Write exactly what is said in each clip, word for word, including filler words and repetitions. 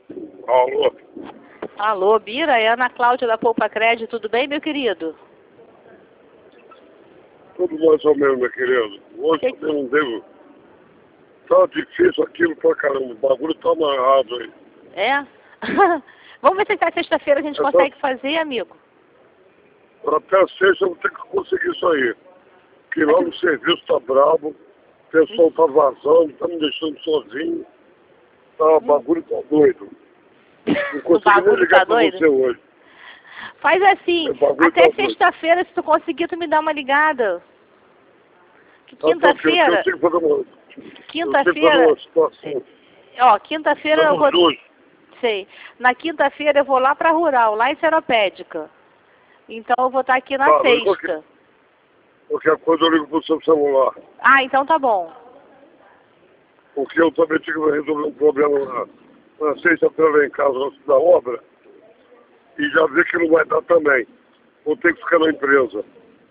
Alô? Alô, Bira, é Ana Cláudia da Poupa Crédito, tudo bem, meu querido? Tudo mais ou menos, meu querido. Hoje Que... também não devo. Tá difícil aquilo pra caramba. O bagulho tá amarrado aí. É? Vamos ver se até sexta-feira a gente É consegue só... fazer, amigo. Até sexta eu vou ter que conseguir isso aí. Porque lá Mas... no serviço tá brabo, o pessoal tá vazando, tá me deixando sozinho. Tá, o bagulho tá doido. Não O consegui nem bagulho ligar tá pra doido? você hoje. Faz assim, O bagulho até tá doido. sexta-feira, se tu conseguir, tu me dá uma ligada. Que Tá, tá, que eu, que eu quinta-feira... tenho que fazer uma, eu tenho que fazer Quinta-feira... uma situação. Ó, quinta-feira eu vou... Estamos hoje. Sei. Na quinta-feira eu vou lá pra Rural, lá em Seropédica. Então eu vou estar aqui na Tá, mas sexta. qualquer, qualquer coisa eu ligo pro seu celular. Ah, então tá bom. Porque eu também tive que resolver um problema na, na sexta-feira lá em casa antes da obra. E já vi que não vai dar também. Vou ter que ficar na empresa.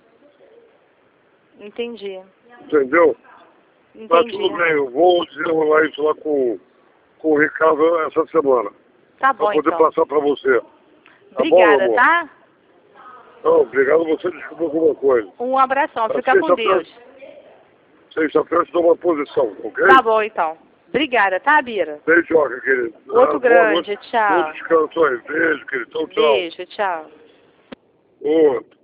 Entendi. Entendeu? Entendi. Mas tudo bem, eu vou desenrolar isso lá com, com o Ricardo essa semana. Tá bom, Pra poder então. passar pra você. Tá bom, meu Obrigada, amor? tá? Não, obrigado a você, desculpa alguma coisa. Um abração, Na fica com Deus. Sexta-feira eu te dou uma posição, ok? Tá bom, então. Obrigada, tá, Bira? Beijoca, querido. Outro Ah, boa grande, noite. tchau. Bom descanso aí. Beijo, querido. Então, tchau. Beijo, tchau. Outro.